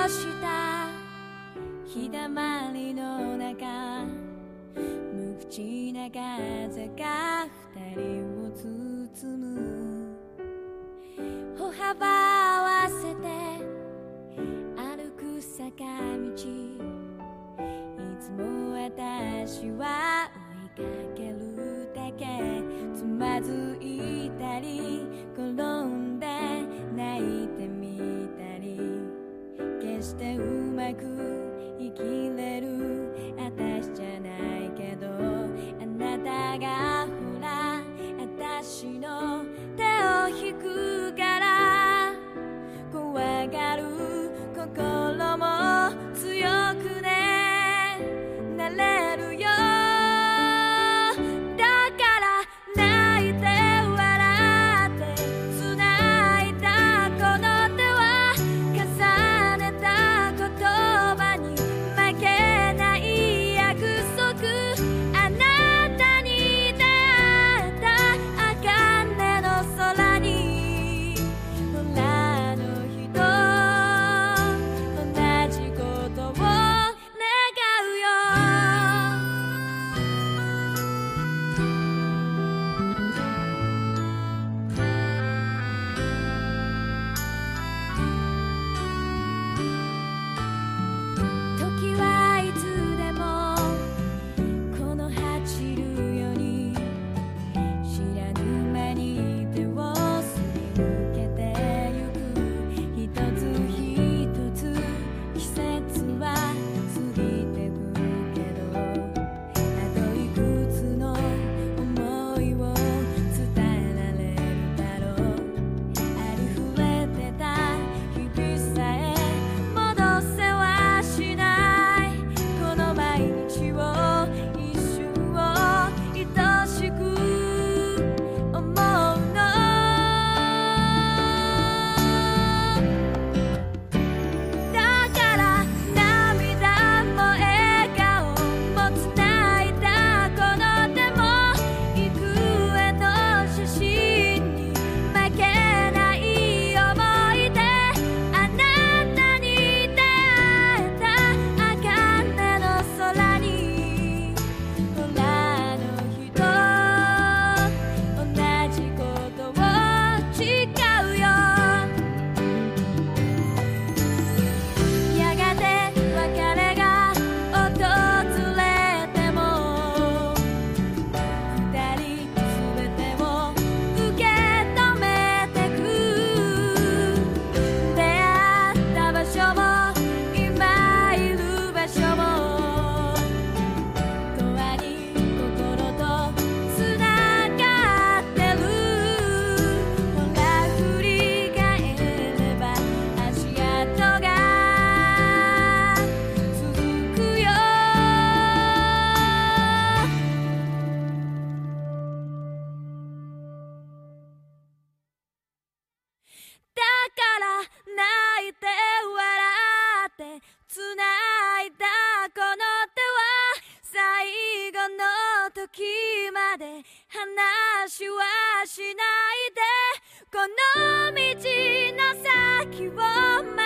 した日だまりの中、無口な風が二人を包む。歩幅合わせて歩く坂道、いつも私は追いかけるだけ。つまずいたり転んで泣いてみたり、決してうまく生きれる私じゃないけど、あなたがほら私の手を引くから、怖がる心も強くねなれるよ。だから泣いて笑って繋いだこの手は、重ねた言葉に負けない約束。あなたに出会えた茜の空に、ほらあの日と同じことを願うよ。時はいつでもこの走るように、知らぬ間に手をすり抜けてゆく。一つ一つ季節は過ぎてくけど、あといくつの想いを伝えられるだろう。ありふれてた日々さえ戻せはしない。この毎日を一瞬を愛しく思うの。だから涙も笑顔も繋いだこの手も、幾重の写真に負けない想い出。あなたに出会えた茜の空に、ほらあの日と同じことを誓うよ。やがて別れが訪れても、二人全てを受け止めてく。出会った場所も今いる場所も、永遠に心とつながってる。ほら振り返れば足跡が続くよ。だから泣いて笑って繋いだこの手は、最後の時まで話はしないで。この道の先を